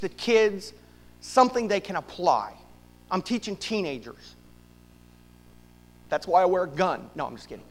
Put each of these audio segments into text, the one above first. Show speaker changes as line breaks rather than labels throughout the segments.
the kids something they can apply. I'm teaching teenagers. That's why I wear a gun. No, I'm just kidding.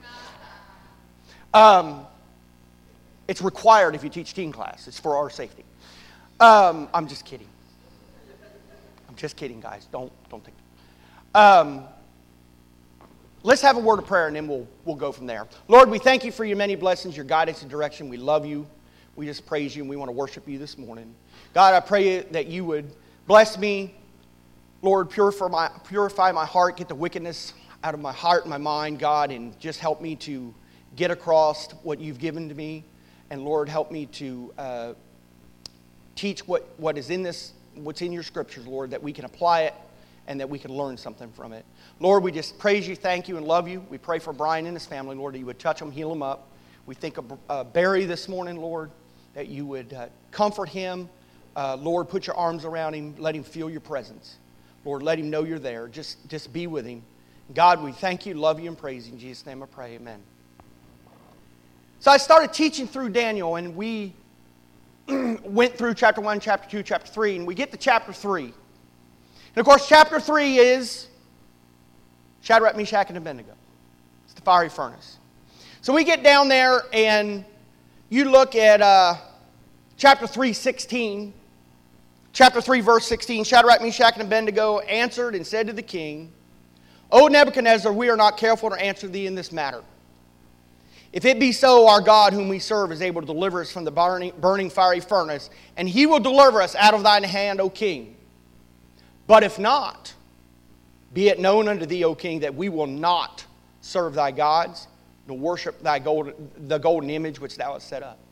It's required if you teach teen class. It's for our safety. I'm just kidding. I'm just kidding, guys. Don't think. Let's have a word of prayer, and then we'll go from there. Lord, we thank you for your many blessings, your guidance and direction. We love you. We just praise you, and we want to worship you this morning. God, I pray that you would bless me. Lord, purify my heart, get the wickedness out of my heart and my mind, God, and just help me to get across what you've given to me. And Lord, help me to teach what is in this, what's in your scriptures, Lord, that we can apply it and that we can learn something from it. Lord, we just praise you, thank you, and love you. We pray for Brian and his family, Lord, that you would touch them, heal them up. We think of Barry this morning, Lord, that you would comfort him. Lord, put your arms around him. Let him feel your presence. Lord, let him know you're there. Just be with him. God, we thank you, love you, and praise you. In Jesus' name I pray, amen. So I started teaching through Daniel, and we went through chapter 1, chapter 2, chapter 3, and we get to chapter 3. And of course, chapter 3 is Shadrach, Meshach, and Abednego. It's the fiery furnace. So we get down there, and you look at chapter 3, 16. Chapter 3, verse 16, Shadrach, Meshach, and Abednego answered and said to the king, O Nebuchadnezzar, we are not careful to answer thee in this matter. If it be so, our God whom we serve is able to deliver us from the burning fiery furnace, and he will deliver us out of thine hand, O king. But if not, be it known unto thee, O king, that we will not serve thy gods, nor worship the golden image which thou hast set up.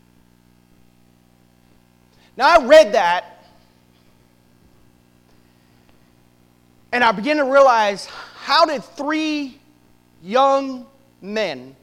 Now I read that, and I began to realize, how did 3 young men,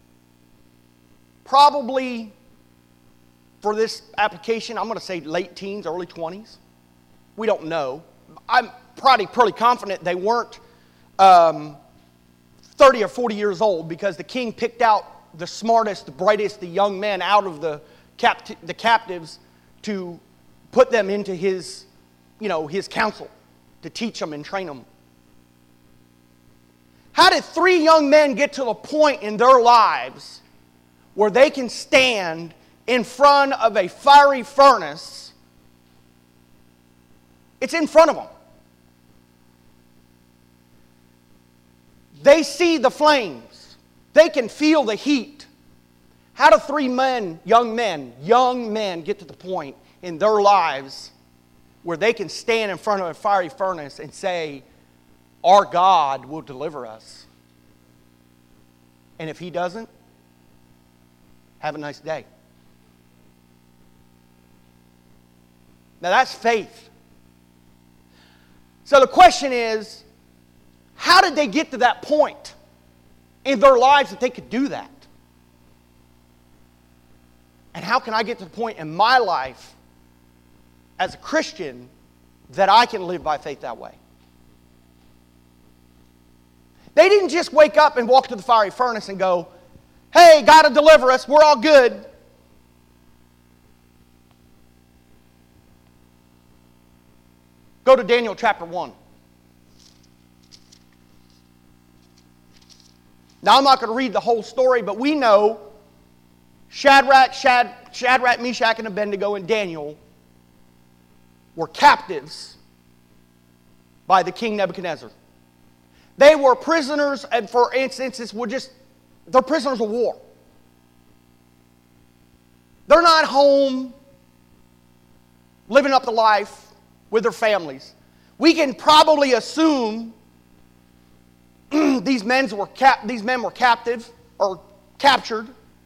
probably for this application, I'm going to say late teens, early 20s. We don't know. I'm pretty confident they weren't 30 or 40 years old, because the king picked out the smartest, the brightest, the young men out of the captives to put them into his council, to teach them and train them. How did 3 young men get to the point in their lives where they can stand in front of a fiery furnace? It's in front of them. They see the flames. They can feel the heat. How do 3 young men get to the point in their lives where they can stand in front of a fiery furnace and say, our God will deliver us? And if he doesn't, have a nice day. Now that's faith. So the question is, how did they get to that point in their lives that they could do that? And how can I get to the point in my life as a Christian that I can live by faith that way? They didn't just wake up and walk to the fiery furnace and go, hey, God will deliver us, we're all good. Go to Daniel chapter 1. Now, I'm not going to read the whole story, but we know Shadrach, Meshach, and Abednego, and Daniel were captives by the king Nebuchadnezzar. They were prisoners, and for instances, they're prisoners of war. They're not home living up the life with their families. We can probably assume these men were captive or captured.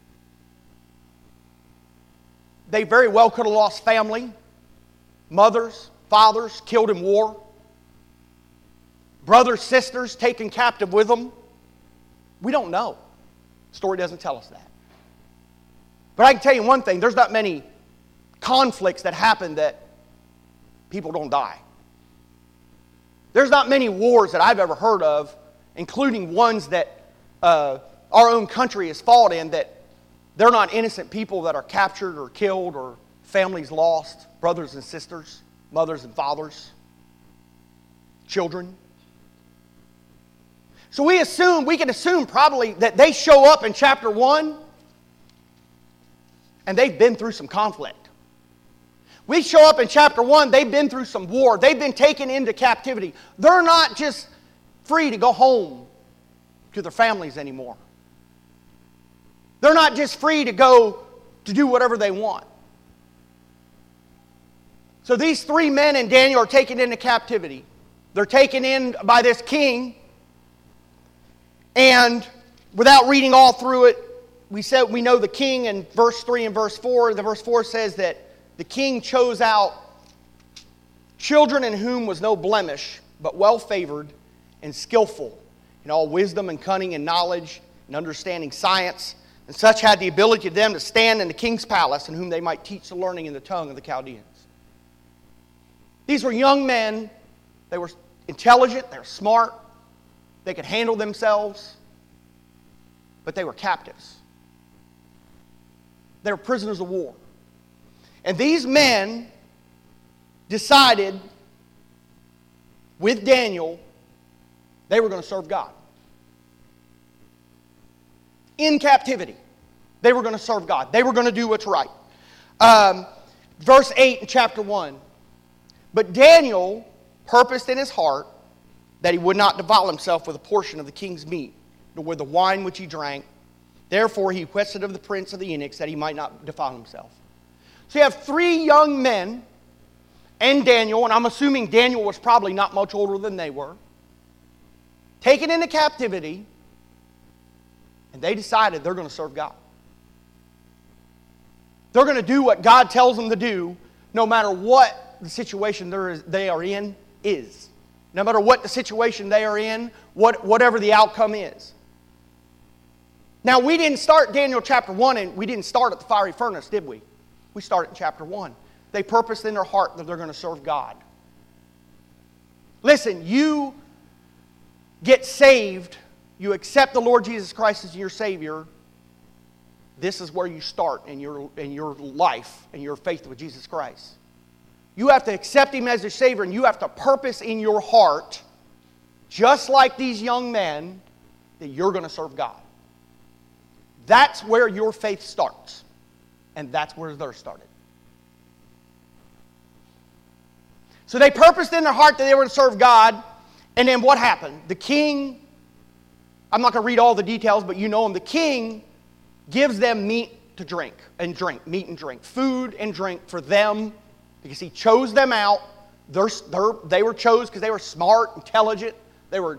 They very well could have lost family, mothers, fathers, killed in war, brothers, sisters taken captive with them. We don't know. The story doesn't tell us that. But I can tell you one thing, there's not many conflicts that happen that people don't die. There's not many wars that I've ever heard of, including ones that our own country has fought in, that they're not innocent people that are captured or killed or families lost, brothers and sisters. mothers and fathers, children. So we can assume probably that they show up in chapter 1 and they've been through some conflict. We show up in chapter 1, they've been through some war. They've been taken into captivity. They're not just free to go home to their families anymore. They're not just free to go to do whatever they want. So these 3 men and Daniel are taken into captivity. They're taken in by this king. And without reading all through it, we know the king in verse 3 and verse 4. The verse 4 says that the king chose out children in whom was no blemish, but well-favored and skillful in all wisdom and cunning and knowledge and understanding science. And such had the ability of them to stand in the king's palace, in whom they might teach the learning in the tongue of the Chaldeans. These were young men. They were intelligent. They were smart. They could handle themselves. But they were captives. They were prisoners of war. And these men decided with Daniel they were going to serve God. In captivity, they were going to serve God. They were going to do what's right. Verse 8 in chapter 1. But Daniel purposed in his heart that he would not defile himself with a portion of the king's meat, nor with the wine which he drank. Therefore he requested of the prince of the eunuchs that he might not defile himself. So you have 3 young men and Daniel, and I'm assuming Daniel was probably not much older than they were, taken into captivity, and they decided they're going to serve God. They're going to do what God tells them to do, no matter what the situation they are in is. No matter what the situation they are in, whatever the outcome is. Now, we didn't start Daniel chapter 1, and we didn't start at the fiery furnace, did we? We started in chapter 1. They purposed in their heart that they're going to serve God. Listen, you get saved, you accept the Lord Jesus Christ as your Savior, this is where you start in your life and your faith with Jesus Christ. You have to accept Him as your Savior, and you have to purpose in your heart, just like these young men, that you're going to serve God. That's where your faith starts. And that's where theirs started. So they purposed in their heart that they were to serve God. And then what happened? The king, I'm not going to read all the details, but you know him. The king gives them meat to drink and drink, meat and drink, food and drink for them, because he chose them out. They were chosen because they were smart, intelligent. They were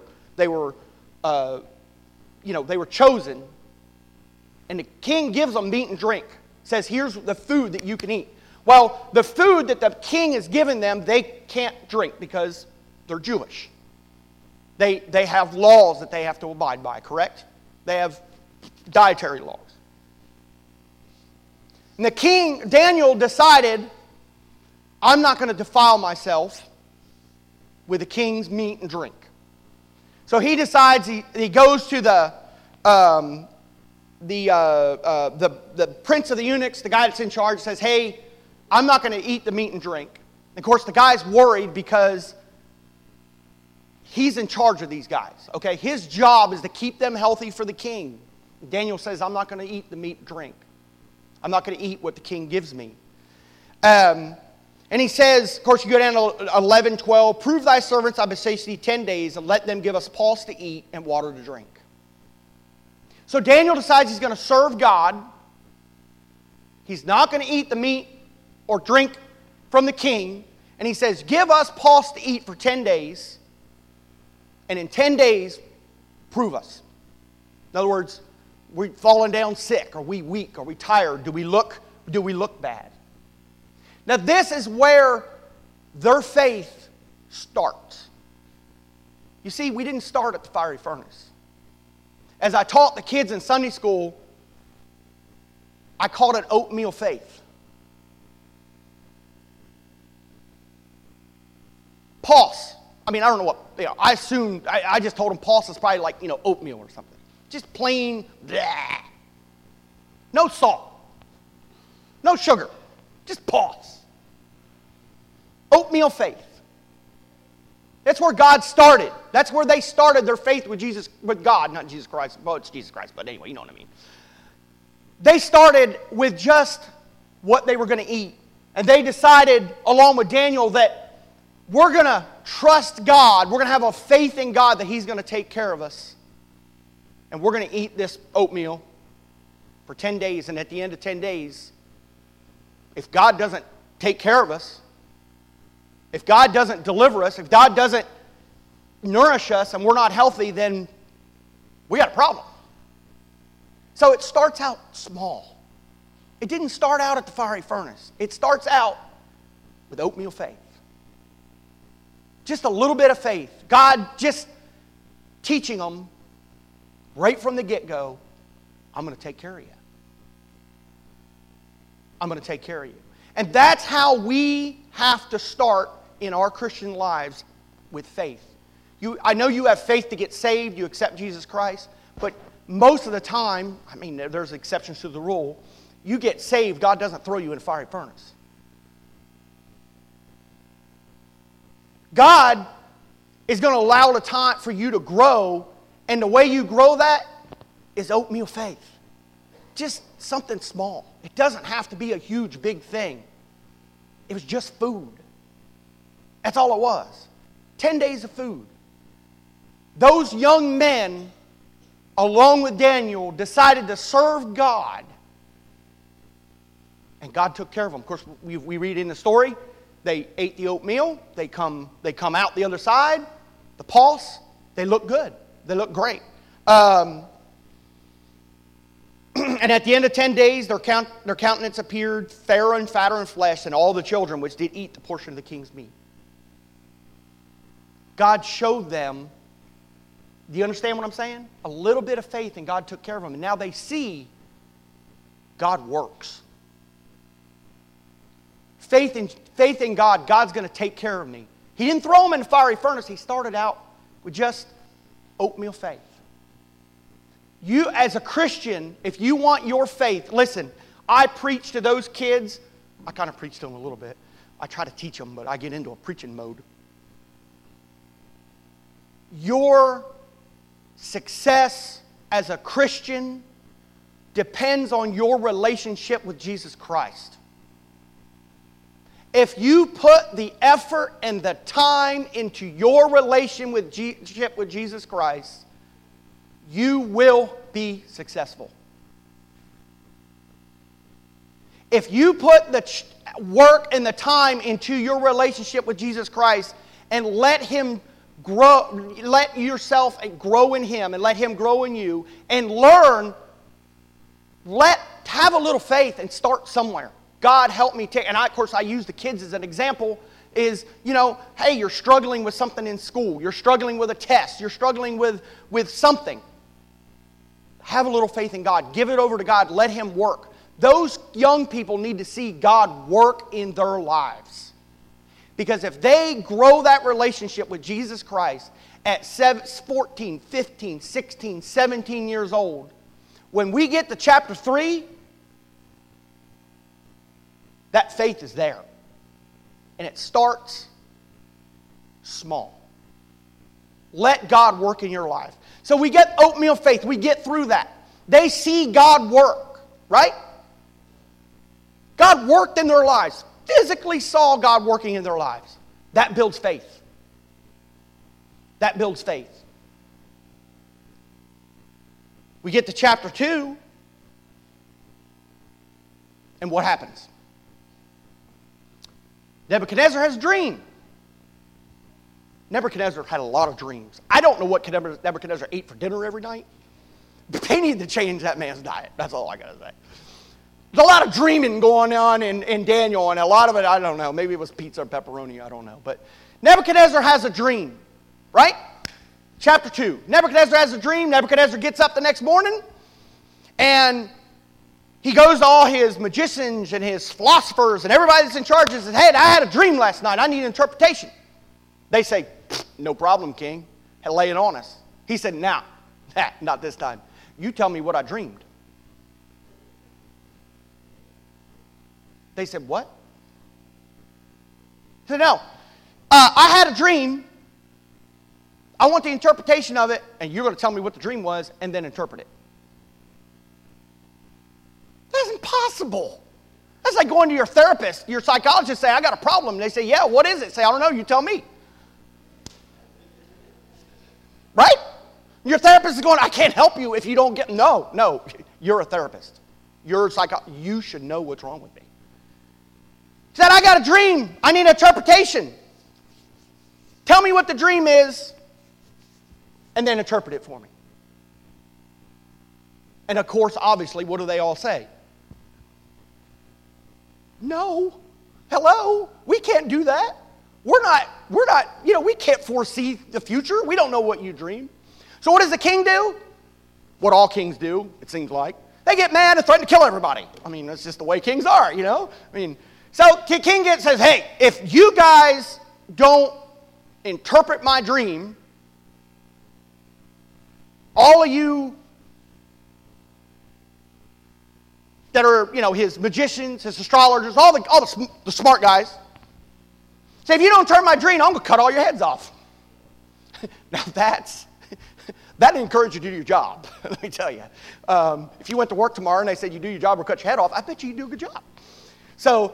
chosen. And the king gives them meat and drink. Says, here's the food that you can eat. Well, the food that the king has given them, they can't drink because they're Jewish. They have laws that they have to abide by, correct? They have dietary laws. And the king, Daniel, decided, I'm not going to defile myself with the king's meat and drink. So he decides, he goes to the prince of the eunuchs, the guy that's in charge, says, hey, I'm not going to eat the meat and drink. And of course, the guy's worried because he's in charge of these guys. Okay, his job is to keep them healthy for the king. Daniel says, I'm not going to eat the meat and drink. I'm not going to eat what the king gives me. And he says, of course, you go down to 11, 12, prove thy servants, I beseech thee, 10 days, and let them give us pulse to eat and water to drink. So Daniel decides he's going to serve God. He's not going to eat the meat or drink from the king. And he says, give us pulse to eat for 10 days. And in 10 days, prove us. In other words, we're falling down sick. Are we weak? Are we tired? Do we look bad? Now this is where their faith starts. You see, we didn't start at the fiery furnace. As I taught the kids in Sunday school, I called it oatmeal faith. Pulse. I mean, I don't know what, I assumed, I just told them pulse is probably like, oatmeal or something. Just plain, blah. No salt. No sugar. Just pulse. Oatmeal faith. That's where God started. That's where they started their faith with God, not Jesus Christ. Well, it's Jesus Christ, but anyway, you know what I mean. They started with just what they were going to eat. And they decided, along with Daniel, that we're going to trust God. We're going to have a faith in God that He's going to take care of us. And we're going to eat this oatmeal for 10 days. And at the end of 10 days, if God doesn't take care of us, if God doesn't deliver us, if God doesn't nourish us and we're not healthy, then we got a problem. So it starts out small. It didn't start out at the fiery furnace. It starts out with oatmeal faith. Just a little bit of faith. God just teaching them right from the get-go, I'm going to take care of you. I'm going to take care of you. And that's how we have to start in our Christian lives, with faith. I know you have faith to get saved, you accept Jesus Christ, but most of the time, I mean, there's exceptions to the rule, you get saved, God doesn't throw you in a fiery furnace. God is going to allow the time for you to grow, and the way you grow that is oatmeal faith. Just something small. It doesn't have to be a huge, big thing. It was just food. That's all it was. 10 days of food. Those young men, along with Daniel, decided to serve God. And God took care of them. Of course, we read in the story, they ate the oatmeal. They come out the other side. The pulse, they look good. They look great. And at the end of 10 days, their countenance appeared fairer and fatter in flesh than all the children which did eat the portion of the king's meat. God showed them, do you understand what I'm saying? A little bit of faith, and God took care of them. And now they see God works. Faith in God, God's going to take care of me. He didn't throw them in the fiery furnace. He started out with just oatmeal faith. You, as a Christian, if you want your faith, listen, I preach to those kids. I kind of preach to them a little bit. I try to teach them, but I get into a preaching mode. Your success as a Christian depends on your relationship with Jesus Christ. If you put the effort and the time into your relationship with Jesus Christ, you will be successful. If you put the work and the time into your relationship with Jesus Christ and let Him grow, let yourself grow in Him and let Him grow in you, and learn, have a little faith and start somewhere. God help me take, and of course I use the kids as an example, is, hey, you're struggling with something in school, you're struggling with a test, you're struggling with something. Have a little faith in God. Give it over to God. Let Him work. Those young people need to see God work in their lives. Because if they grow that relationship with Jesus Christ at 14, 15, 16, 17 years old, when we get to chapter 3, that faith is there. And it starts small. Let God work in your life. So we get oatmeal faith. We get through that. They see God work, right? God worked in their lives. Physically saw God working in their lives. That builds faith. That builds faith. We get to chapter 2. And what happens? Nebuchadnezzar has a dream. Nebuchadnezzar had a lot of dreams. I don't know what Nebuchadnezzar ate for dinner every night. But they need to change that man's diet. That's all I got to say. There's a lot of dreaming going on in Daniel, and a lot of it, I don't know. Maybe it was pizza or pepperoni, I don't know. But Nebuchadnezzar has a dream, right? Chapter 2. Nebuchadnezzar has a dream. Nebuchadnezzar gets up the next morning, and he goes to all his magicians and his philosophers and everybody that's in charge and says, hey, I had a dream last night. I need an interpretation. They say, no problem, king. Lay it on us. He said, nah, not this time. You tell me what I dreamed. They said, what? He said, no, I had a dream. I want the interpretation of it, and you're going to tell me what the dream was and then interpret it. That's impossible. That's like going to your therapist, your psychologist, say, I got a problem. And they say, yeah, what is it? Say, I don't know, you tell me. Right? Your therapist is going, I can't help you if you don't get, no, you're a therapist. You're a psychologist. You should know what's wrong with me. He said, I got a dream. I need interpretation. Tell me what the dream is, and then interpret it for me. And of course, obviously, what do they all say? No. Hello? We can't do that. We're not, we can't foresee the future. We don't know what you dream. So what does the king do? What all kings do, it seems like. They get mad and threaten to kill everybody. I mean, that's just the way kings are, So the king says, hey, if you guys don't interpret my dream, all of you that are, his magicians, his astrologers, all the smart guys, say, if you don't interpret my dream, I'm going to cut all your heads off. Now that encourages you to do your job, let me tell you. If you went to work tomorrow and they said you do your job or cut your head off, I bet you do a good job. So,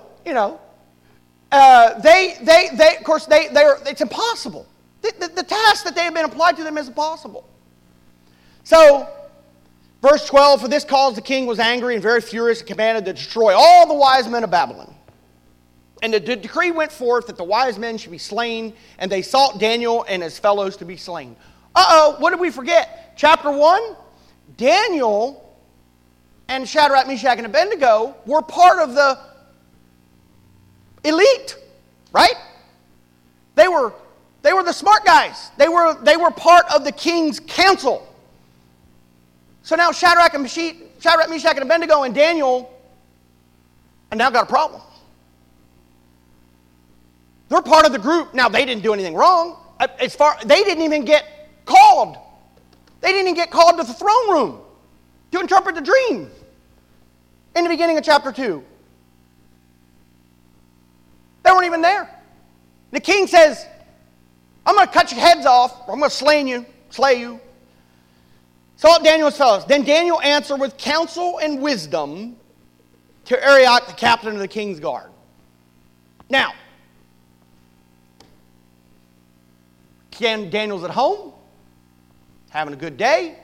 it's impossible. The task that they have been applied to them is impossible. So, verse 12, for this cause the king was angry and very furious and commanded to destroy all the wise men of Babylon. And the decree went forth that the wise men should be slain, and they sought Daniel and his fellows to be slain. What did we forget? Chapter 1, Daniel and Shadrach, Meshach, and Abednego were part of the elite, right? They were the smart guys. They were part of the king's council. So now Shadrach, Meshach, and Abednego and Daniel have now got a problem. They're part of the group. Now, they didn't do anything wrong. They didn't even get called. They didn't even get called to the throne room to interpret the dream in the beginning of chapter 2. They weren't even there. The king says, I'm going to cut your heads off. I'm going to slay you. So Daniel's fellows. Then Daniel answered with counsel and wisdom to Arioch, the captain of the king's guard. Now, Daniel's at home, having a good day.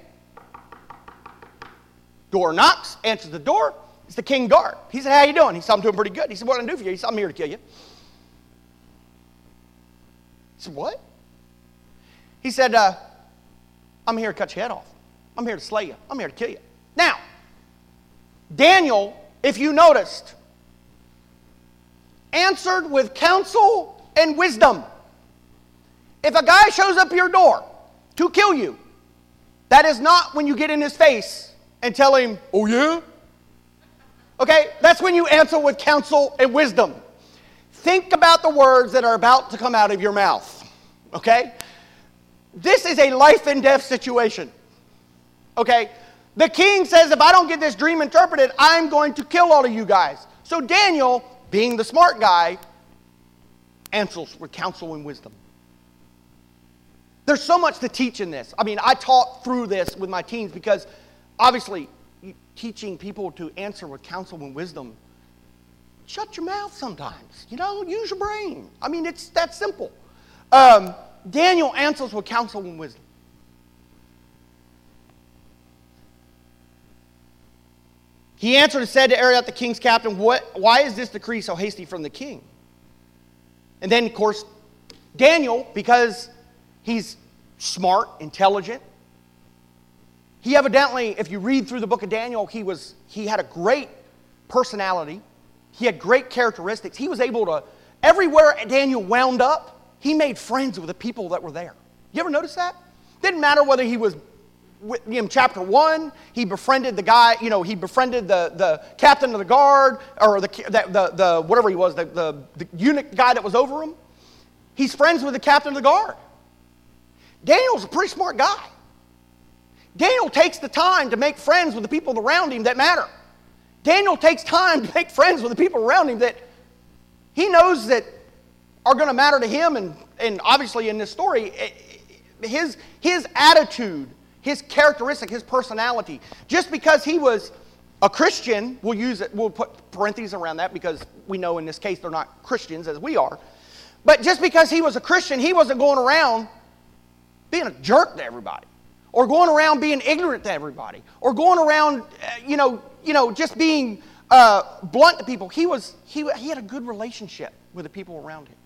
Door knocks, answers the door. It's the king guard. He said, how you doing? He said, I'm doing pretty good. He said, what can I do for you? He said, I'm here to kill you. He said, what? He said, I'm here to cut your head off. I'm here to slay you. I'm here to kill you. Now, Daniel, if you noticed, answered with counsel and wisdom. If a guy shows up at your door to kill you, that is not when you get in his face and tell him, oh yeah? Okay, that's when you answer with counsel and wisdom. Think about the words that are about to come out of your mouth. Okay? This is a life and death situation. Okay? The king says, if I don't get this dream interpreted, I'm going to kill all of you guys. So Daniel, being the smart guy, answers with counsel and wisdom. There's so much to teach in this. I mean, I taught through this with my teens because obviously teaching people to answer with counsel and wisdom, shut your mouth sometimes. Use your brain. I mean, it's that simple. Daniel answers with counsel and wisdom. He answered and said to Arioch, the king's captain, why is this decree so hasty from the king? And then, of course, Daniel, because he's smart, intelligent, he evidently, if you read through the book of Daniel, he had a great personality. He had great characteristics. He was able to, everywhere Daniel wound up, he made friends with the people that were there. You ever notice that? Didn't matter whether he was in chapter 1, he befriended the guy, he befriended the captain of the guard, or the whatever he was, the eunuch guy that was over him. He's friends with the captain of the guard. Daniel's a pretty smart guy. Daniel takes the time to make friends with the people around him that matter. Daniel takes time to make friends with the people around him that he knows that are going to matter to him. And obviously in this story, his attitude, his characteristic, his personality, just because he was a Christian, we'll put parentheses around that because we know in this case they're not Christians as we are. But just because he was a Christian, he wasn't going around being a jerk to everybody, or going around being ignorant to everybody, or going around, just being blunt to people. He had a good relationship with the people around him.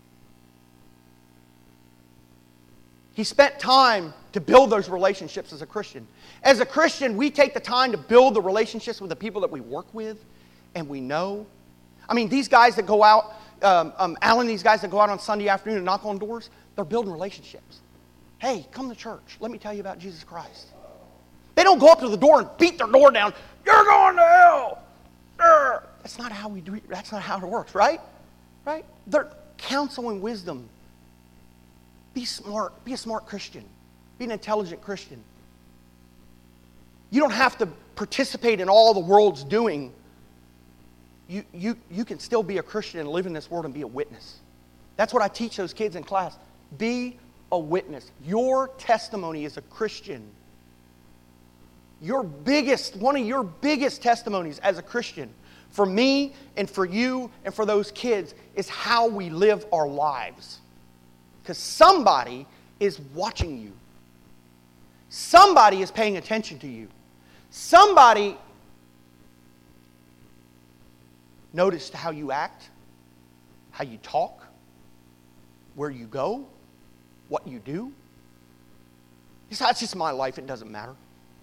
He spent time to build those relationships as a Christian. As a Christian, we take the time to build the relationships with the people that we work with and we know. I mean, these guys that go out, Alan, these guys that go out on Sunday afternoon and knock on doors, they're building relationships. Hey, come to church. Let me tell you about Jesus Christ. They don't go up to the door and beat their door down. You're going to hell. That's not how we do it. That's not how it works, right? Right? They're counsel and wisdom. Be smart. Be a smart Christian. Be an intelligent Christian. You don't have to participate in all the world's doing. You can still be a Christian and live in this world and be a witness. That's what I teach those kids in class. Be a witness. Your testimony as a Christian, one of your biggest testimonies as a Christian, for me and for you and for those kids, is how we live our lives. Because somebody is watching you. Somebody is paying attention to you. Somebody noticed how you act, how you talk, where you go, what you do. That's just my life. It doesn't matter.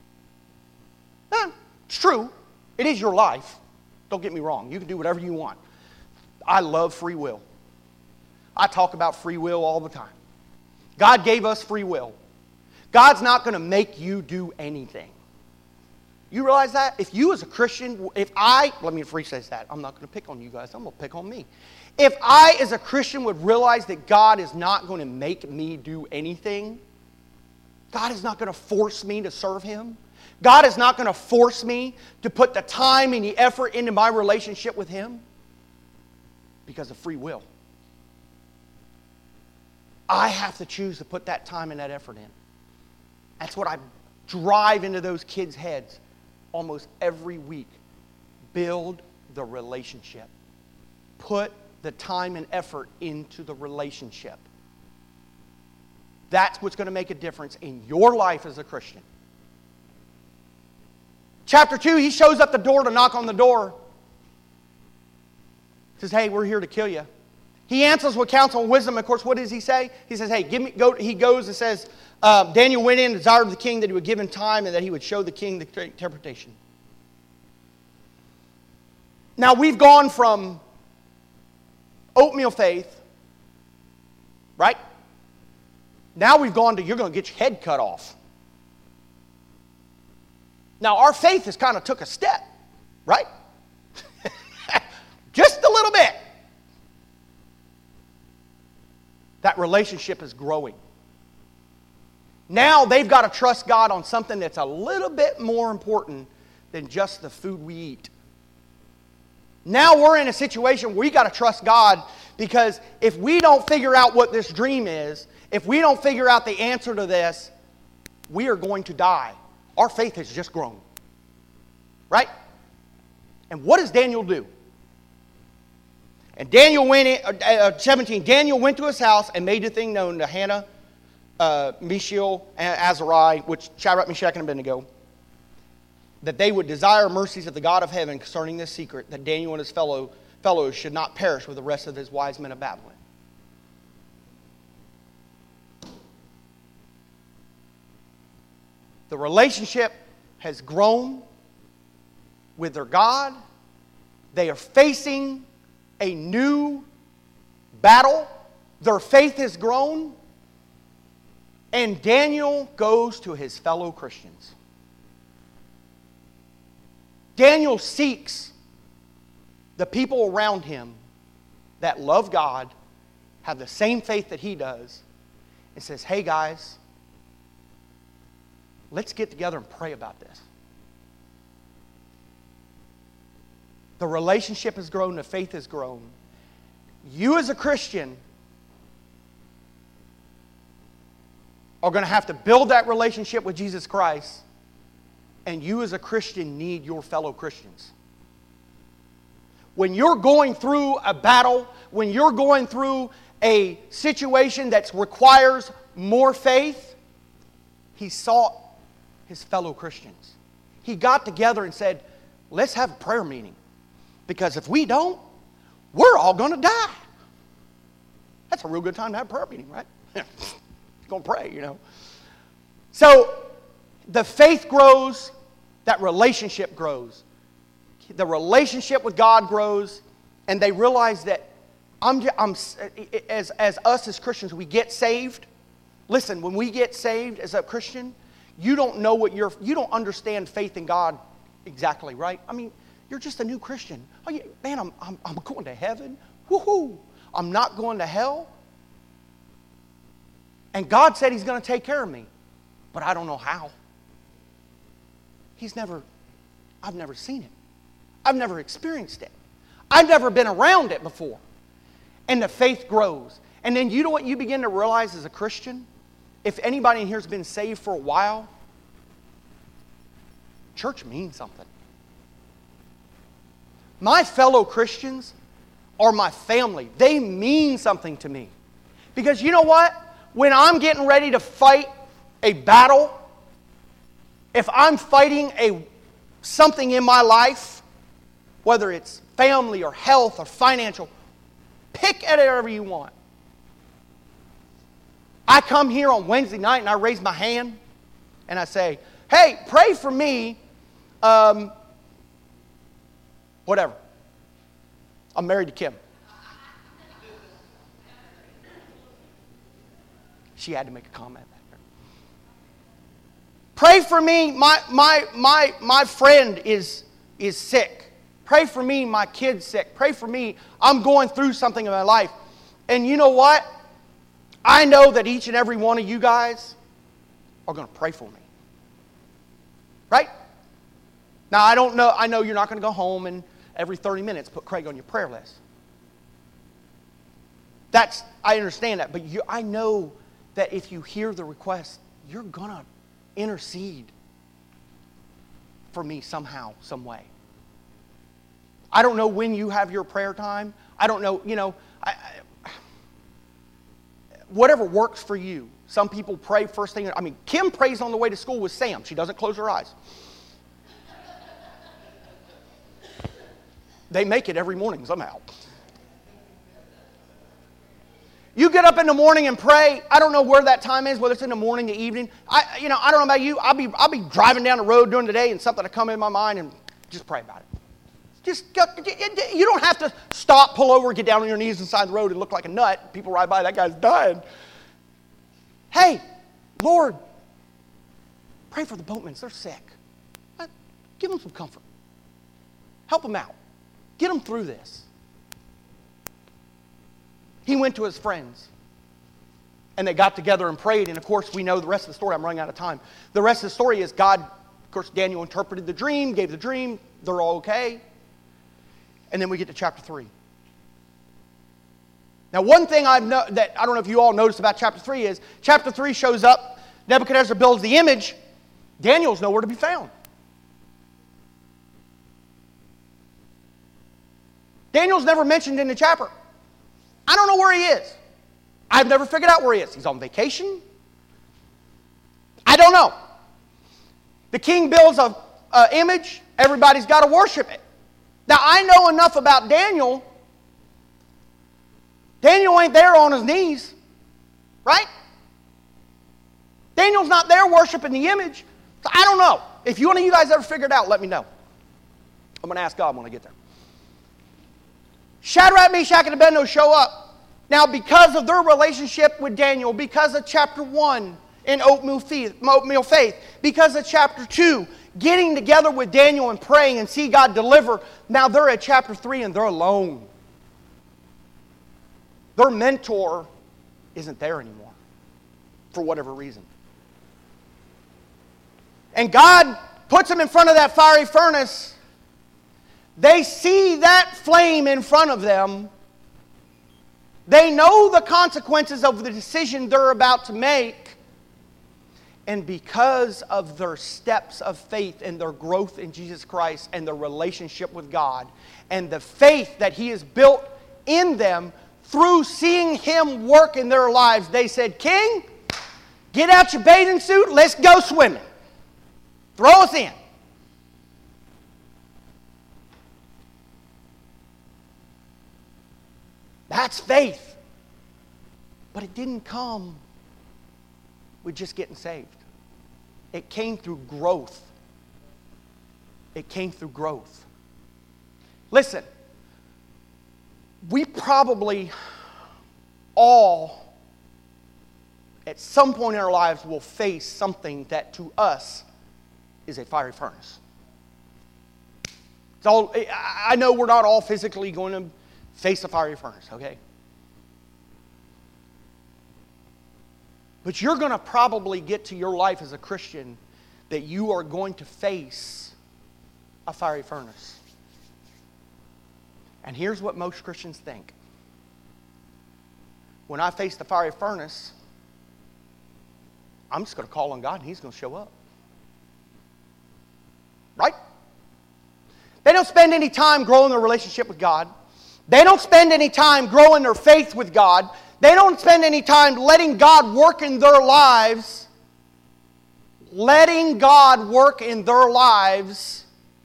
It's true. It is your life. Don't get me wrong. You can do whatever you want. I love free will. I talk about free will all the time. God gave us free will. God's not going to make you do anything. You realize that? If you as a Christian, let me rephrase that. I'm not going to pick on you guys. I'm going to pick on me. If I as a Christian would realize that God is not going to make me do anything, God is not going to force me to serve Him. God is not going to force me to put the time and the effort into my relationship with Him because of free will. I have to choose to put that time and that effort in. That's what I drive into those kids' heads almost every week. Build the relationship. Put the time and effort into the relationship. That's what's going to make a difference in your life as a Christian. Chapter 2, he shows up the door to knock on the door. Says, hey, we're here to kill you. He answers with counsel and wisdom. Of course, what does he say? He says, hey, go. He goes and says, Daniel went in and desired of the king that he would give him time and that he would show the king the interpretation. Now, we've gone from oatmeal faith, right? Now we've gone to you're going to get your head cut off. Now, our faith has kind of took a step, right? Just a little bit. That relationship is growing. Now they've got to trust God on something that's a little bit more important than just the food we eat. Now we're in a situation where we got to trust God, because if we don't figure out what this dream is, if we don't figure out the answer to this, we are going to die. Our faith has just grown. Right? And what does Daniel do? And Daniel went in, 17, Daniel went to his house and made the thing known to Hannah, Mishael, and Azariah, which Shadrach, Meshach, and Abednego, that they would desire mercies of the God of heaven concerning this secret, that Daniel and his fellows should not perish with the rest of his wise men of Babylon. The relationship has grown with their God. They are facing a new battle. Their faith has grown. And Daniel goes to his fellow Christians. Daniel seeks the people around him that love God, have the same faith that he does, and says, hey guys, let's get together and pray about this. The relationship has grown, the faith has grown. You as a Christian are going to have to build that relationship with Jesus Christ, and you as a Christian need your fellow Christians. When you're going through a battle, when you're going through a situation that requires more faith, he sought his fellow Christians. He got together and said, let's have a prayer meeting. Because if we don't, we're all going to die. That's a real good time to have a prayer meeting, right? Going to pray, you know. So the faith grows, that relationship grows. The relationship with God grows, and they realize that as us as Christians, we get saved. Listen, when we get saved as a Christian, you don't know you don't understand faith in God exactly, right? I mean, you're just a new Christian. Oh, yeah, man, I'm going to heaven. Woohoo! I'm not going to hell. And God said He's going to take care of me, but I don't know how. I've never seen it. I've never experienced it. I've never been around it before. And the faith grows. And then you know what you begin to realize as a Christian? If anybody in here has been saved for a while, church means something. My fellow Christians are my family. They mean something to me. Because you know what? When I'm getting ready to fight a battle, if I'm fighting something in my life, whether it's family or health or financial, pick at it whatever you want. I come here on Wednesday night and I raise my hand and I say, hey, pray for me, whatever. I'm married to Kim. She had to make a comment back there. Pray for me, my friend is sick. Pray for me, my kid's sick. Pray for me, I'm going through something in my life. And you know what? I know that each and every one of you guys are going to pray for me. Right? Now, I know you're not going to go home and every 30 minutes put Craig on your prayer list. I understand that, but I know that if you hear the request, you're going to intercede for me somehow, some way. I don't know when you have your prayer time. I don't know, whatever works for you. Some people pray first thing. I mean, Kim prays on the way to school with Sam. She doesn't close her eyes. They make it every morning somehow. You get up in the morning and pray. I don't know where that time is, whether it's in the morning, the evening. I don't know about you. I'll be driving down the road during the day and something will come in my mind and just pray about it. You don't have to stop, pull over, get down on your knees inside the road and look like a nut. People ride by, that guy's dying. Hey, Lord, pray for the boatmans. They're sick. Give them some comfort. Help them out. Get them through this. He went to his friends. And they got together and prayed. And of course, we know the rest of the story. I'm running out of time. The rest of the story is God, of course, Daniel interpreted the dream, gave the dream. They're all okay. And then we get to chapter 3. Now, one thing that I don't know if you all noticed about chapter 3 is, chapter 3 shows up, Nebuchadnezzar builds the image, Daniel's nowhere to be found. Daniel's never mentioned in the chapter. I don't know where he is. I've never figured out where he is. He's on vacation? I don't know. The king builds an image, everybody's got to worship it. Now, I know enough about Daniel. Daniel ain't there on his knees, right? Daniel's not there worshiping the image. So I don't know. If one of you guys ever figured it out, let me know. I'm going to ask God when I get there. Shadrach, Meshach, and Abednego show up. Now, because of their relationship with Daniel, because of chapter 1 in Oatmeal Faith, because of chapter 2, getting together with Daniel and praying and see God deliver, now they're at chapter 3 and they're alone. Their mentor isn't there anymore for whatever reason. And God puts them in front of that fiery furnace. They see that flame in front of them. They know the consequences of the decision they're about to make. And because of their steps of faith and their growth in Jesus Christ and their relationship with God and the faith that He has built in them through seeing Him work in their lives, they said, King, get out your bathing suit, let's go swimming. Throw us in. That's faith. But it didn't come with just getting saved. It came through growth. It came through growth. Listen, we probably all, at some point in our lives, will face something that to us is a fiery furnace. I know we're not all physically going to face a fiery furnace, okay? But you're going to probably get to your life as a Christian that you are going to face a fiery furnace. And here's what most Christians think. When I face the fiery furnace, I'm just going to call on God and He's going to show up. Right? They don't spend any time growing their relationship with God. They don't spend any time growing their faith with God. They don't spend any time letting God work in their lives. Letting God work in their lives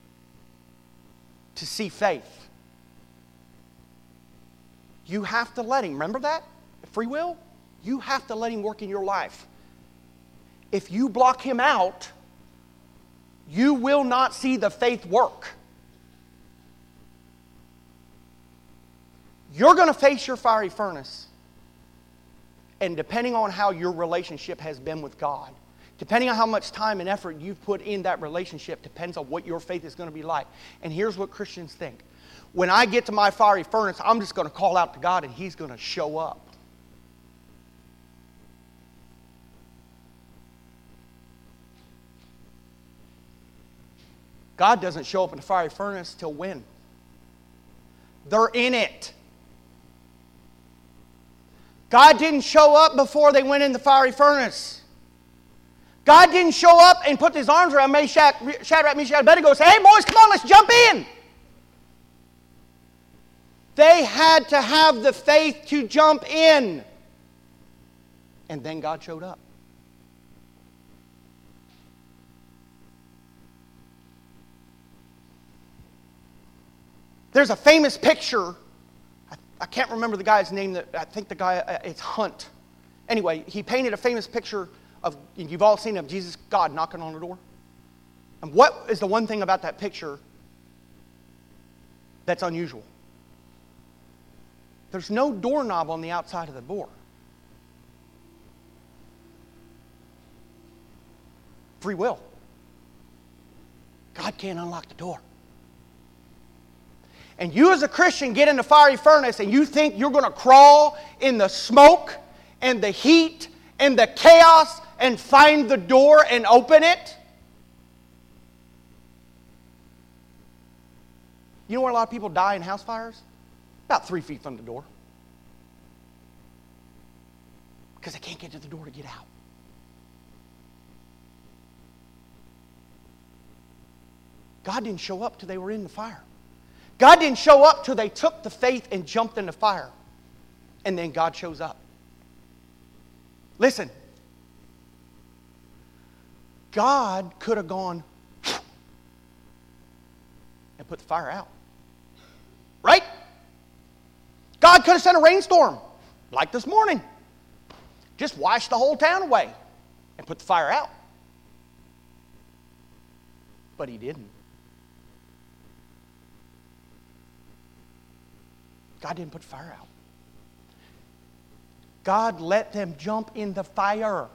to see faith. You have to let Him. Remember that? Free will? You have to let Him work in your life. If you block Him out, you will not see the faith work. You're going to face your fiery furnace. And depending on how your relationship has been with God, depending on how much time and effort you've put in that relationship, depends on what your faith is going to be like. And here's what Christians think. When I get to my fiery furnace, I'm just going to call out to God and He's going to show up. God doesn't show up in the fiery furnace till when? They're in it. God didn't show up before they went in the fiery furnace. God didn't show up and put His arms around Shadrach, Meshach, and Abednego and say, hey boys, come on, let's jump in. They had to have the faith to jump in. And then God showed up. There's a famous picture. I can't remember the guy's name. I think the guy, it's Hunt. Anyway, he painted a famous picture of, you've all seen it, of Jesus, God knocking on the door. And what is the one thing about that picture that's unusual? There's no doorknob on the outside of the door. Free will. God can't unlock the door. And you as a Christian get in the fiery furnace and you think you're going to crawl in the smoke and the heat and the chaos and find the door and open it? You know where a lot of people die in house fires? About 3 feet from the door. Because they can't get to the door to get out. God didn't show up till they were in the fire. God didn't show up till they took the faith and jumped in the fire. And then God shows up. Listen. God could have gone and put the fire out. Right? God could have sent a rainstorm, like this morning. Just washed the whole town away and put the fire out. But He didn't. God didn't put the fire out. God let them jump in the fire.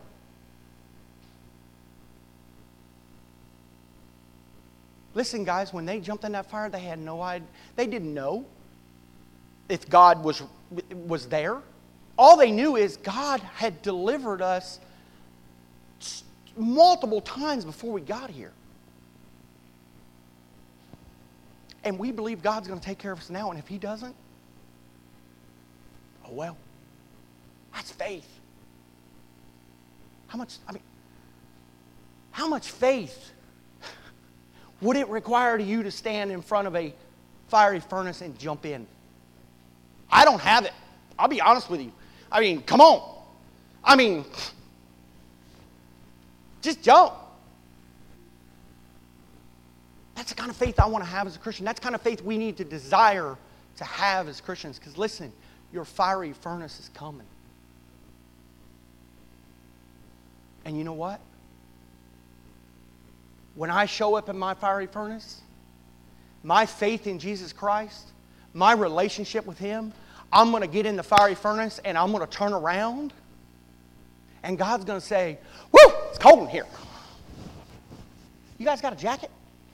Listen, guys, when they jumped in that fire, they had no idea. They didn't know if God was there. All they knew is God had delivered us multiple times before we got here. And we believe God's going to take care of us now, and if He doesn't, oh well. That's faith. How much, how much faith would it require to you to stand in front of a fiery furnace and jump in? I don't have it. I'll be honest with you. I mean, come on. I mean, just jump. That's the kind of faith I want to have as a Christian. That's the kind of faith we need to desire to have as Christians. Because listen, your fiery furnace is coming. And you know what? When I show up in my fiery furnace, my faith in Jesus Christ, my relationship with Him, I'm going to get in the fiery furnace and I'm going to turn around and God's going to say, "Woo, it's cold in here. You guys got a jacket?"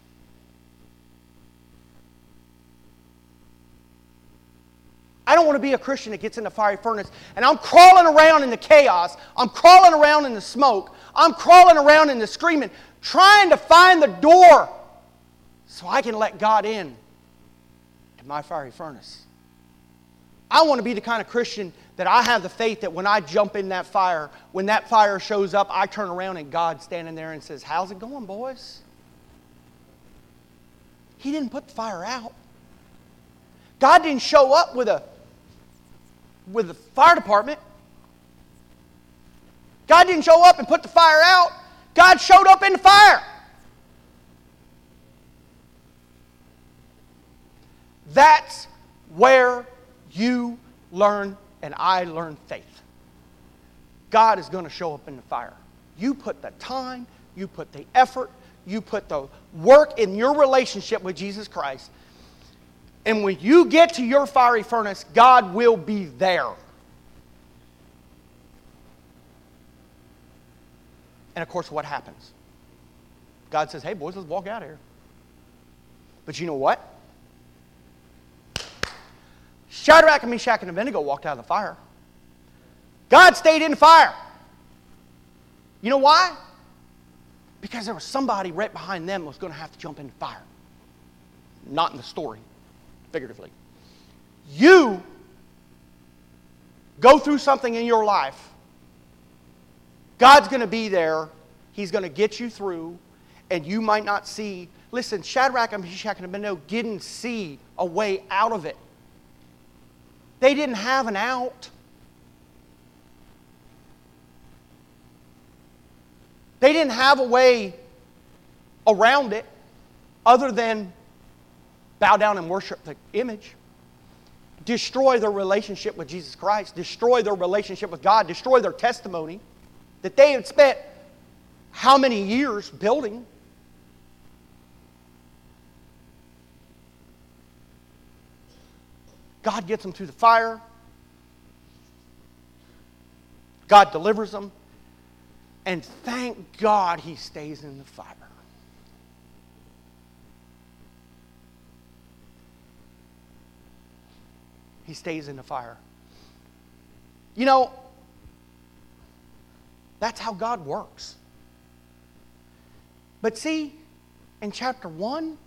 I don't want to be a Christian that gets in the fiery furnace and I'm crawling around in the chaos. I'm crawling around in the smoke. I'm crawling around in the screaming, trying to find the door so I can let God in to my fiery furnace. I want to be the kind of Christian that I have the faith that when I jump in that fire, when that fire shows up, I turn around and God's standing there and says, "How's it going, boys?" He didn't put the fire out. God didn't show up with the fire department. God didn't show up and put the fire out. God showed up in the fire. That's where you learn and I learn faith. God is going to show up in the fire. You put the time, you put the effort, you put the work in your relationship with Jesus Christ. And when you get to your fiery furnace, God will be there. And of course, what happens? God says, "Hey, boys, let's walk out of here." But you know what? Shadrach and Meshach and Abednego walked out of the fire. God stayed in the fire. You know why? Because there was somebody right behind them that was going to have to jump in the fire. Not in the story, figuratively. You go through something in your life. God's going to be there. He's going to get you through. And you might not see. Listen, Shadrach and Meshach and Abednego didn't see a way out of it. They didn't have an out. They didn't have a way around it other than bow down and worship the image. Destroy their relationship with Jesus Christ. Destroy their relationship with God. Destroy their testimony that they had spent how many years building. God gets them through the fire. God delivers them. And thank God He stays in the fire. He stays in the fire. You know, that's how God works. But see, in chapter 1,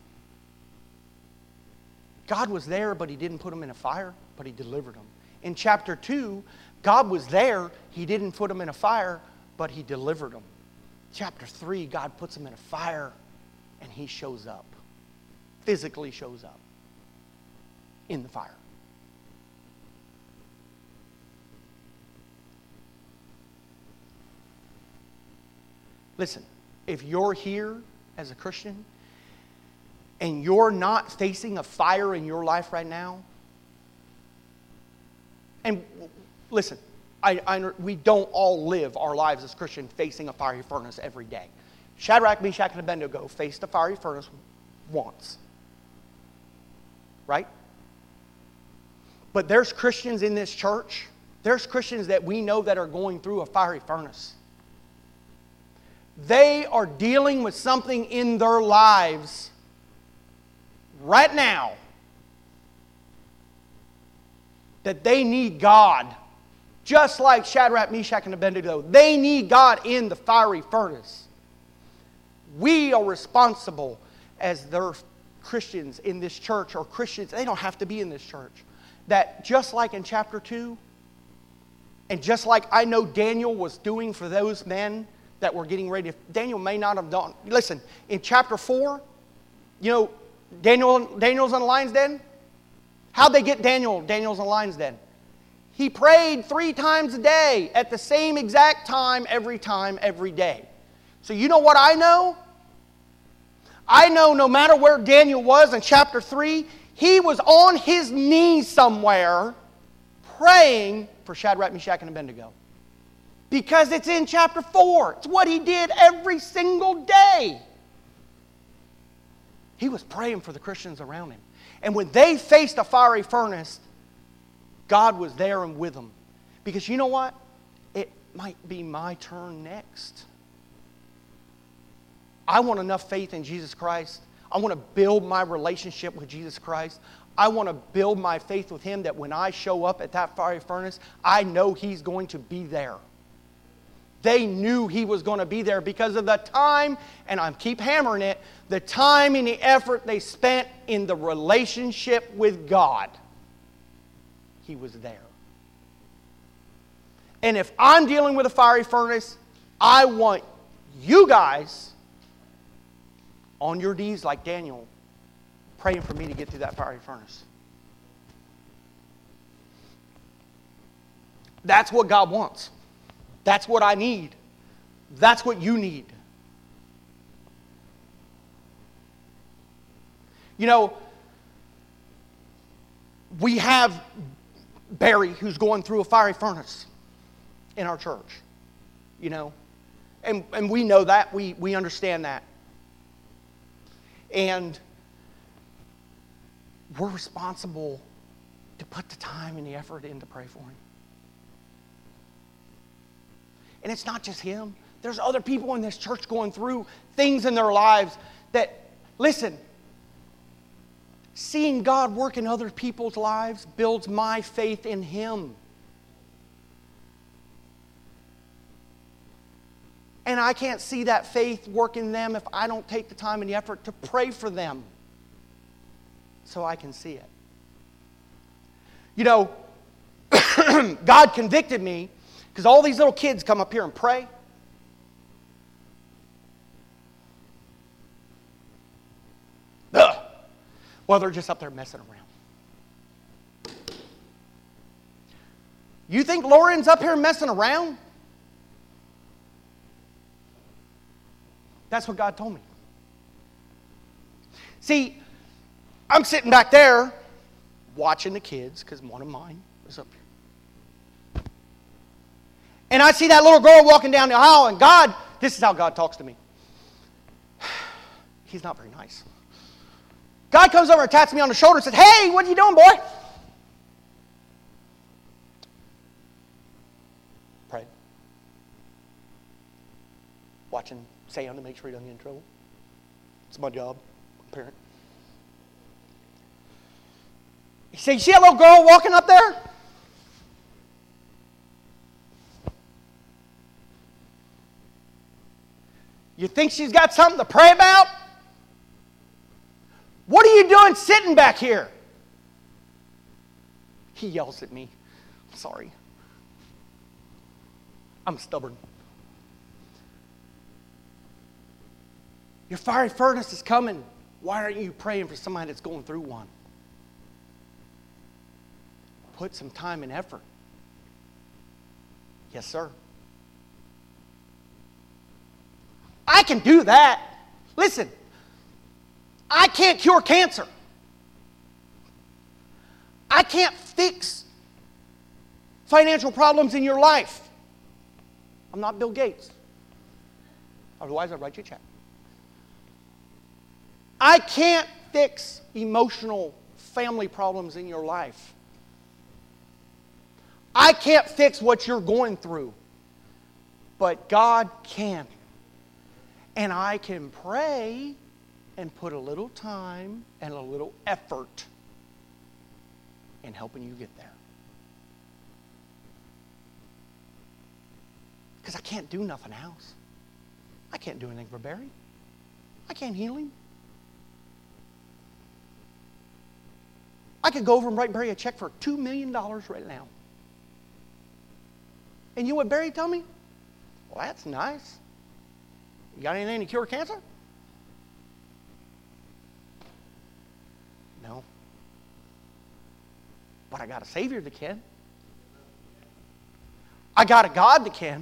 God was there, but He didn't put them in a fire, but He delivered them. In chapter 2, God was there, He didn't put them in a fire, but He delivered them. Chapter 3, God puts them in a fire, and He shows up. Physically shows up in the fire. Listen, if you're here as a Christian and you're not facing a fire in your life right now, and listen, we don't all live our lives as Christians facing a fiery furnace every day. Shadrach, Meshach, and Abednego faced a fiery furnace once. Right? But there's Christians in this church, there's Christians that we know that are going through a fiery furnace. They are dealing with something in their lives right now that they need God. Just like Shadrach, Meshach, and Abednego. They need God in the fiery furnace. We are responsible as their Christians in this church, or Christians, they don't have to be in this church, that just like in chapter 2, and just like I know Daniel was doing for those men that were getting ready. Daniel may not have done. Listen, in chapter 4, you know, Daniel's in the lion's den. How'd they get Daniel? Daniel's in the lion's den. He prayed 3 times a day at the same exact time, every day. So you know what I know? I know no matter where Daniel was in chapter 3, he was on his knees somewhere praying for Shadrach, Meshach, and Abednego. Because it's in chapter 4. It's what he did every single day. He was praying for the Christians around him. And when they faced a fiery furnace, God was there and with them. Because you know what? It might be my turn next. I want enough faith in Jesus Christ. I want to build my relationship with Jesus Christ. I want to build my faith with Him that when I show up at that fiery furnace, I know He's going to be there. They knew He was going to be there because of the time, and I keep hammering it, the time and the effort they spent in the relationship with God. He was there. And if I'm dealing with a fiery furnace, I want you guys on your knees like Daniel, praying for me to get through that fiery furnace. That's what God wants. That's what I need. That's what you need. You know, we have Barry who's going through a fiery furnace in our church. You know, and we know that. We understand that. And we're responsible to put the time and the effort in to pray for him. And it's not just him. There's other people in this church going through things in their lives that, listen, seeing God work in other people's lives builds my faith in Him. And I can't see that faith work in them if I don't take the time and the effort to pray for them so I can see it. You know, God convicted me because all these little kids come up here and pray. Ugh. Well, they're just up there messing around. You think Lauren's up here messing around? That's what God told me. See, I'm sitting back there watching the kids because one of mine is up here. And I see that little girl walking down the aisle, and God, this is how God talks to me. He's not very nice. God comes over and taps me on the shoulder and says, "Hey, what are you doing, boy?" Pray. Watching Sam to make sure he doesn't get in trouble. It's my job, I'm a parent. He said, "You see that little girl walking up there?" You think she's got something to pray about? What are you doing sitting back here? He yells at me. I'm sorry. I'm stubborn. Your fiery furnace is coming. Why aren't you praying for somebody that's going through one? Put some time and effort. Yes, sir. I can do that. Listen, I can't cure cancer. I can't fix financial problems in your life. I'm not Bill Gates. Otherwise, I'd write you a check. I can't fix emotional family problems in your life. I can't fix what you're going through. But God can. And I can pray and put a little time and a little effort in helping you get there. Because I can't do nothing else. I can't do anything for Barry. I can't heal him. I could go over and write Barry a check for $2 million right now. And you know what Barry told me? Well, that's nice. You got anything to cure cancer? No. But I got a Savior that can. I got a God that can.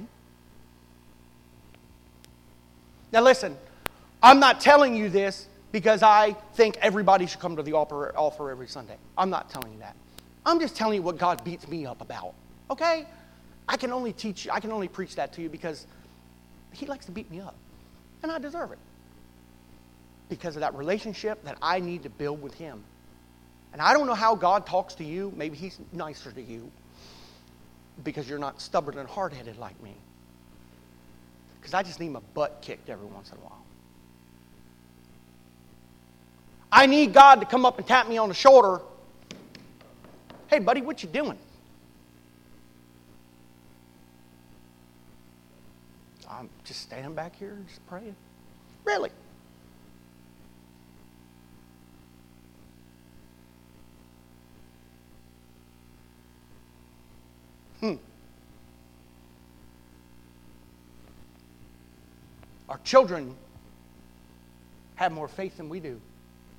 Now listen, I'm not telling you this because I think everybody should come to the altar every Sunday. I'm not telling you that. I'm just telling you what God beats me up about. Okay? I can only preach that to you because He likes to beat me up. And I deserve it. Because of that relationship that I need to build with Him. And I don't know how God talks to you. Maybe He's nicer to you. Because you're not stubborn and hard-headed like me. Because I just need my butt kicked every once in a while. I need God to come up and tap me on the shoulder. Hey, buddy, what you doing? I'm just standing back here and just praying. Really? Our children have more faith than we do.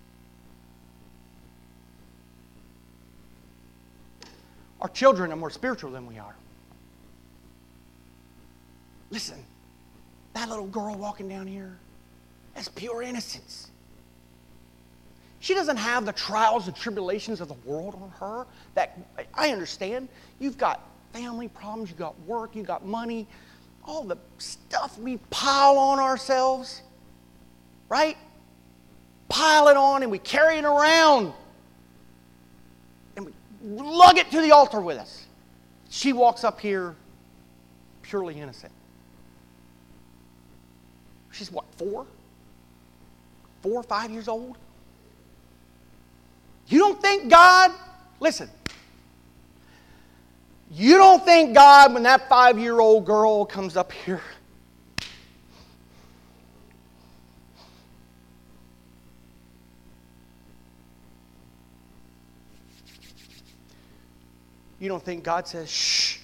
Our children are more spiritual than we are. Listen, that little girl walking down here, that's pure innocence. She doesn't have the trials and tribulations of the world on her. That I understand. You've got family problems, you've got work, you've got money, all the stuff we pile on ourselves, right? Pile it on and we carry it around. And we lug it to the altar with us. She walks up here purely innocent. She's what, 4 or 5 years old? You don't think God, listen, you don't think God, when that 5-year-old girl comes up here, you don't think God says, shh.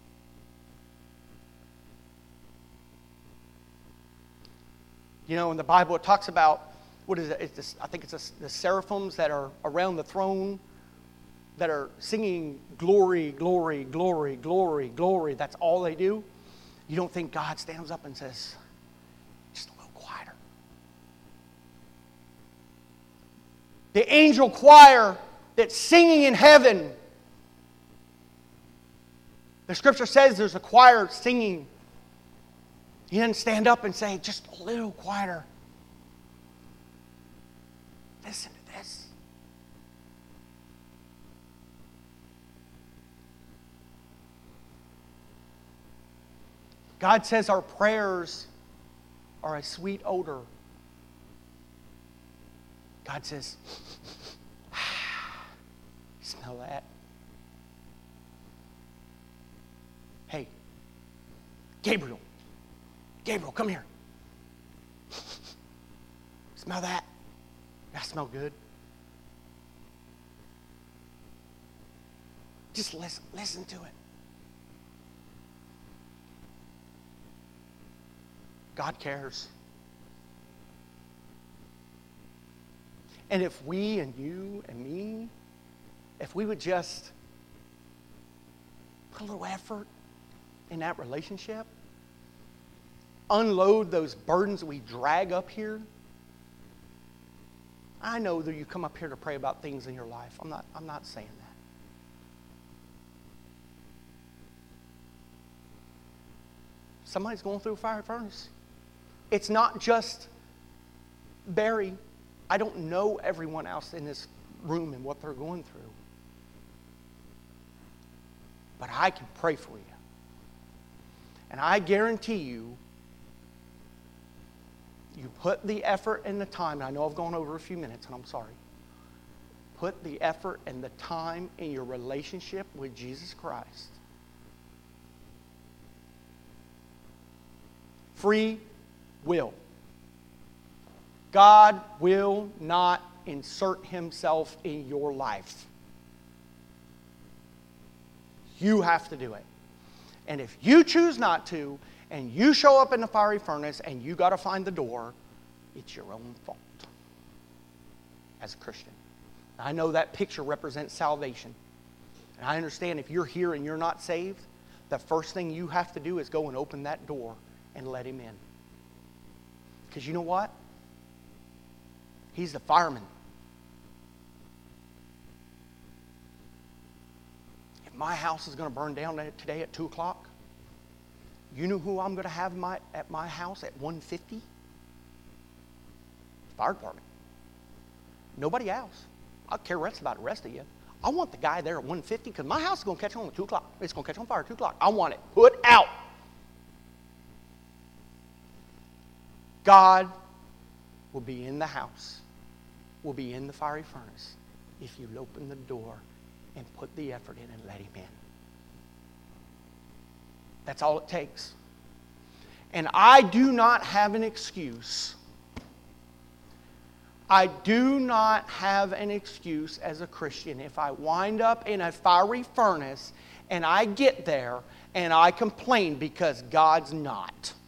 You know, in the Bible it talks about, what is it? I think it's the seraphims that are around the throne that are singing glory, glory, glory, glory, glory. That's all they do. You don't think God stands up and says, just a little quieter. The angel choir that's singing in heaven. The scripture says there's a choir singing. He didn't stand up and say, just a little quieter. Listen to this. God says our prayers are a sweet odor. God says, smell that? Hey, Gabriel, come here. Smell that? That smell good. Just listen to it. God cares. And if we and you and me, if we would just put a little effort in that relationship, unload those burdens we drag up here. I know that you come up here to pray about things in your life. I'm not saying that. Somebody's going through a fire furnace. It's not just Barry. I don't know everyone else in this room and what they're going through. But I can pray for you. And I guarantee you, you put the effort and the time, and I know I've gone over a few minutes, and I'm sorry. Put the effort and the time in your relationship with Jesus Christ. Free will. God will not insert Himself in your life. You have to do it. And if you choose not to, and you show up in the fiery furnace and you got to find the door, it's your own fault as a Christian. I know that picture represents salvation. And I understand if you're here and you're not saved, the first thing you have to do is go and open that door and let Him in. Because you know what? He's the fireman. If my house is going to burn down today at 2 o'clock, you know who I'm going to have at my house at 1:50? Fire department. Nobody else. I don't care less about the rest of you. I want the guy there at 1:50 because my house is going to catch on at 2 o'clock. It's going to catch on fire at 2 o'clock. I want it put out. God will be in the house, will be in the fiery furnace if you open the door and put the effort in and let Him in. That's all it takes. And I do not have an excuse. I do not have an excuse as a Christian if I wind up in a fiery furnace and I get there and I complain because God's not.